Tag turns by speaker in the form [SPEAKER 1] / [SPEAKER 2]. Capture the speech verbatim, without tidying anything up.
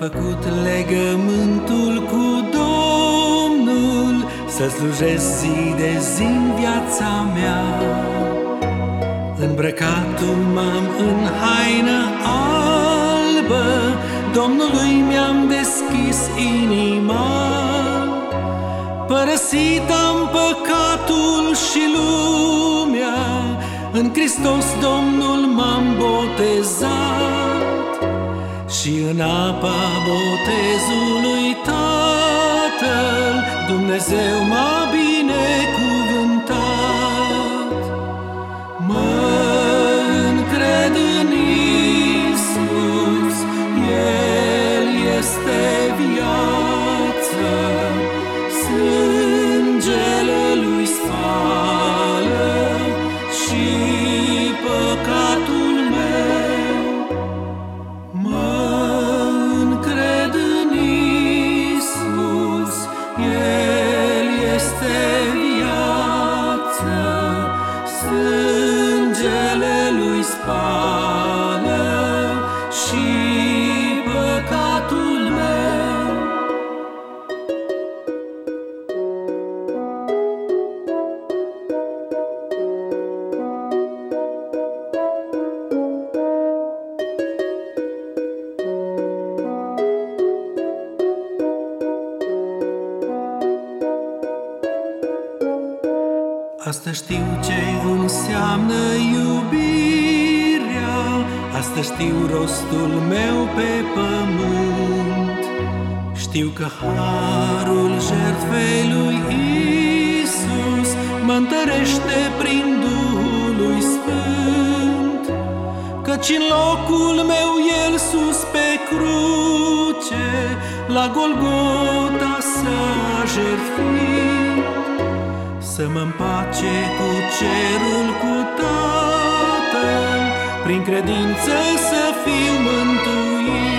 [SPEAKER 1] făcut legământul cu Domnul, să slujesc zi de zi în viața mea. Îmbrăcatul m-am în haină albă, Domnului mi-am deschis inima. Părăsit am păcatul și lumea, în Hristos Domnul m-am botezat. Și în apa botezului Tatăl Dumnezeu m-a binecuvântat. Mă încred în Iisus, El este viață, sângele Lui spală și păcatul meu. Mă încred în Iisus, El este viață, sângele Lui spală și păcatul meu. Asta știu ce înseamnă iubirea, asta știu rostul meu pe pământ. Știu că harul jertfei lui Iisus mă întărește prin Duhul lui Sfânt, căci în locul meu El sus pe cruce la Golgota s-a jertfit, să mă împace cu cerul, cu Tatăl, prin credință să fiu mântuit.